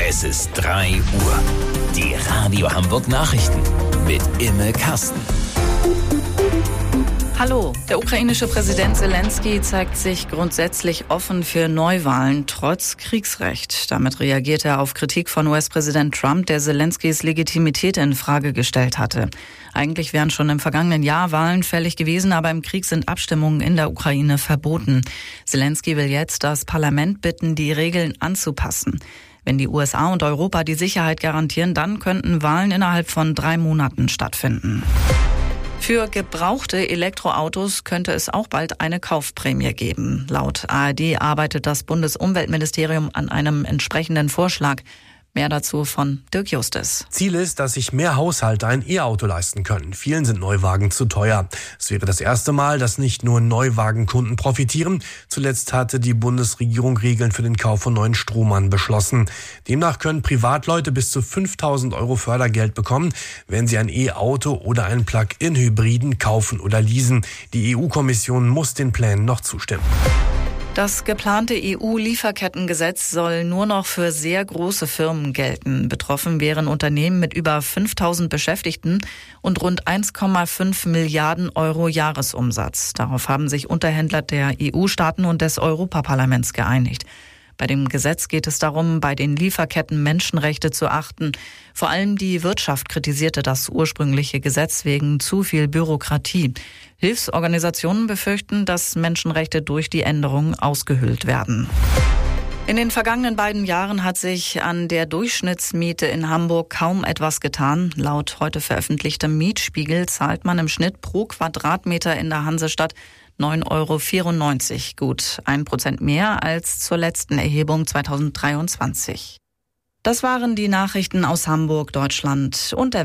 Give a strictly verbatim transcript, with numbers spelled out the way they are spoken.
Es ist drei Uhr. Die Radio Hamburg Nachrichten mit Imme Kasten. Hallo, der ukrainische Präsident Zelensky zeigt sich grundsätzlich offen für Neuwahlen trotz Kriegsrecht. Damit reagiert er auf Kritik von U S-Präsident Trump, der Zelenskys Legitimität in Frage gestellt hatte. Eigentlich wären schon im vergangenen Jahr Wahlen fällig gewesen, aber im Krieg sind Abstimmungen in der Ukraine verboten. Zelensky will jetzt das Parlament bitten, die Regeln anzupassen. Wenn die U S A und Europa die Sicherheit garantieren, dann könnten Wahlen innerhalb von drei Monaten stattfinden. Für gebrauchte Elektroautos könnte es auch bald eine Kaufprämie geben. Laut A R D arbeitet das Bundesumweltministerium an einem entsprechenden Vorschlag. Mehr dazu von Dirk Justus. Ziel ist, dass sich mehr Haushalte ein E-Auto leisten können. Vielen sind Neuwagen zu teuer. Es wäre das erste Mal, dass nicht nur Neuwagenkunden profitieren. Zuletzt hatte die Bundesregierung Regeln für den Kauf von neuen Stromern beschlossen. Demnach können Privatleute bis zu fünftausend Euro Fördergeld bekommen, wenn sie ein E-Auto oder einen Plug-in-Hybriden kaufen oder leasen. Die E U-Kommission muss den Plänen noch zustimmen. Das geplante E U-Lieferkettengesetz soll nur noch für sehr große Firmen gelten. Betroffen wären Unternehmen mit über fünftausend Beschäftigten und rund eins Komma fünf Milliarden Euro Jahresumsatz. Darauf haben sich Unterhändler der E U-Staaten und des Europaparlaments geeinigt. Bei dem Gesetz geht es darum, bei den Lieferketten Menschenrechte zu achten. Vor allem die Wirtschaft kritisierte das ursprüngliche Gesetz wegen zu viel Bürokratie. Hilfsorganisationen befürchten, dass Menschenrechte durch die Änderungen ausgehöhlt werden. In den vergangenen beiden Jahren hat sich an der Durchschnittsmiete in Hamburg kaum etwas getan. Laut heute veröffentlichtem Mietspiegel zahlt man im Schnitt pro Quadratmeter in der Hansestadt neun Euro vierundneunzig, gut ein Prozent mehr als zur letzten Erhebung zweitausenddreiundzwanzig. Das waren die Nachrichten aus Hamburg, Deutschland und der